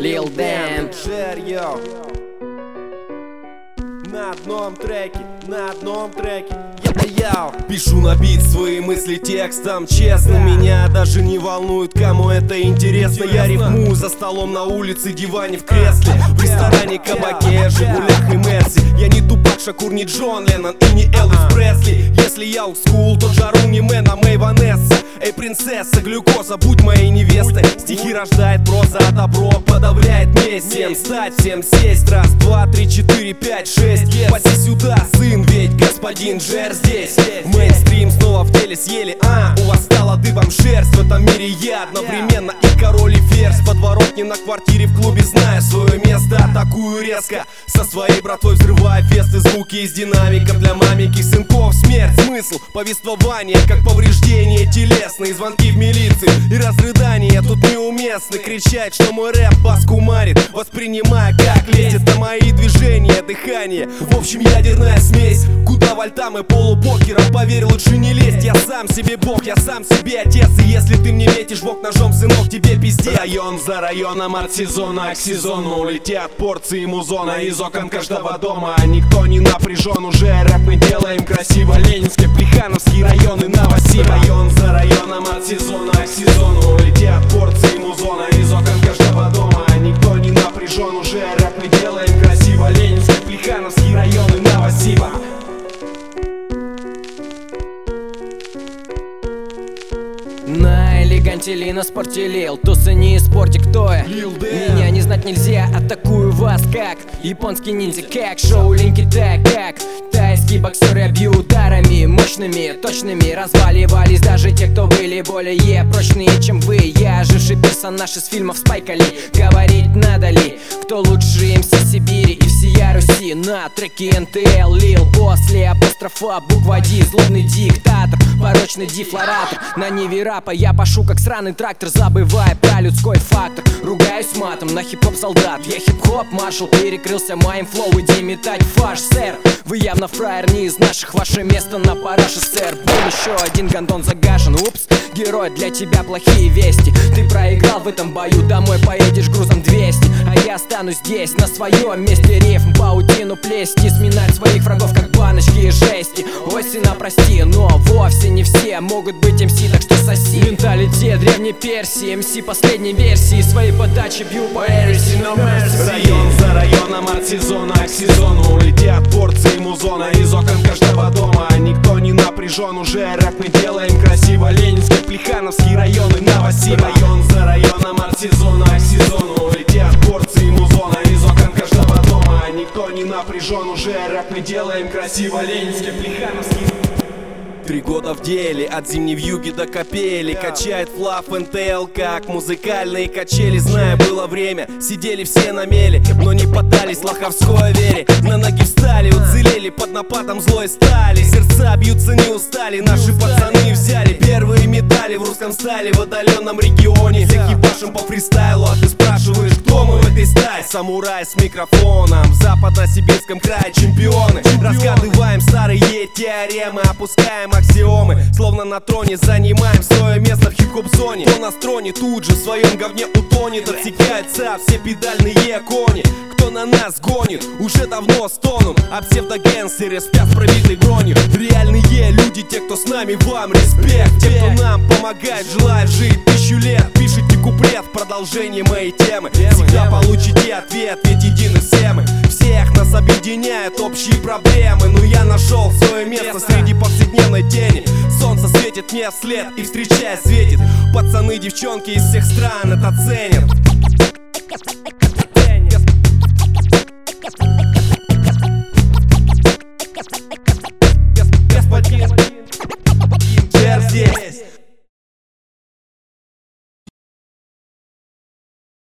Lil Dan. На одном треке, я пишу на бит свои мысли текстом честно. Меня даже не волнует, кому это интересно. Я рифмую за столом, на улице, диване, в кресле, в ресторане, кабаке, Жигулях и Мерси. Я не Тупак Шакур, не Джон Леннон и не Элвис Пресли. Если я олдскул, то Джару не Мэн, а Мэй Ванесса. Эй, принцесса, глюкоза, будь моей невестой. Стихи рождает проза, а добро подавляет месть. Всем встать, всем сесть, раз, два, три, четыре, пять, шесть. Паси сюда, сын, ведь господин Джер здесь. Мейнстрим снова в деле съели, у вас стала дыбом шерсть. В этом мире я одновременно и король, и ферзь. Подворотни на квартире, в клубе, зная свое место, атакую резко. Со своей братвой взрывая фесты, звуки из динамиков для маменьких сынков. Смерть, смысл, повествование, как повреждение телесные. Звонки в милицию и разрыдания тут неуместны. Кричать, что мой рэп вас кумарит, воспринимая как лезть. Это мои движения, дыхание, в общем ядерная смесь. Куда вольтам и полупокером, поверь, лучше не лезть. Я сам себе бог, я сам себе отец. И если ты мне метишь бок ножом, сынок, тебе пиздец. Район за районом, от сезона к сезону летят порции музона из окон каждого дома. Никто не напряжен, уже рэп мы делаем красиво. Ленинский, Плехановский районы, Новосиб. Район за районом, от сезона к сезону летят порции музона из окон каждого дома. Никто не напряжен, уже рэп мы делаем красиво. Ленинский, Плехановский районы, Новосиба. На элеганте ли, на спорте лил, тусы не спорте, кто я? Меня не знать нельзя, атакую вас как японский ниндзя, как Шаолинь Китай, как тайский боксер. Я бью ударами мощными, точными. Разваливались даже те, кто были более прочные, чем вы. Я оживший персонаж из фильмов Спайка Ли. Говорить надо ли, кто лучше МС Сибири и всея Руси? На треке НТЛ лил, после апострофа буква Д. Злобный диктатор, порочный дефлоратор. На ниве рапа я пашу как сраный трактор, забывая про людской фактор. Ругаюсь матом на хип-хоп солдат. Я хип-хоп маршал, перекрылся моим флоу. Иди метать фарш, сэр. Вы явно фраер не из наших, ваше место на параше, сэр. Был еще один гондон загашен, упс. Герой, для тебя плохие вести. Ты проиграл в этом бою, домой поедешь грузом 200. А я останусь здесь, на своем месте. Рифм, паутину плести, сминать своих врагов как баночки и жести. Ой, сына, прости, но вовсе не все могут быть МС, так что соси. Менталитет древней Персии, МС последней версии. Своей подачи бью по Эриси, no mercy. Район за районом, от сезона к сезону летят порции музона из окон каждого дома. Никто не напряжен, уже рэп мы делаем красиво. Ленинский, Плехановский районы, Новосиб. Район за районом, от сезона к сезону летят порции музона из окон каждого дома. Никто не напряжен, уже рэп мы делаем красиво. Ленинский, Плехановский. 3 года в деле, от зимней вьюги до капели. Качает флаф НТЛ, как музыкальные качели. Зная, было время, сидели все на мели, но не поддались лоховской вере. На ноги встали, уцелели под нападом злой стали. Сердца бьются, не устали, наши пацаны взяли первые медали в русском стайле в отдаленном регионе. Всех ебашим по фристайлу, а ты спрашиваешь, кто мы в этой стае? Самурай с микрофоном, в западно-сибирском крае чемпионы. Разгадываем старые теоремы, опускаем аксиомы, словно на троне занимаем свое место в хип-хоп-зоне. Кто на строне, тут же в своем говне утонет. Отсекаются все педальные кони. Кто на нас гонит, уже давно стонут. А псевдогенстеры спят в пробитой броне. Реальные люди, те, кто с нами, вам респект. Те, кто нам помогает, желает жить 1000 лет. Пишите куплет в продолжение моей темы. Всегда получите ответ, ведь едины все мы. Всех нас объединяют общие проблемы. Но я нашел свое место среди повседневной тени. Солнце светит мне вслед и встречая светит. Пацаны, девчонки из всех стран это ценят.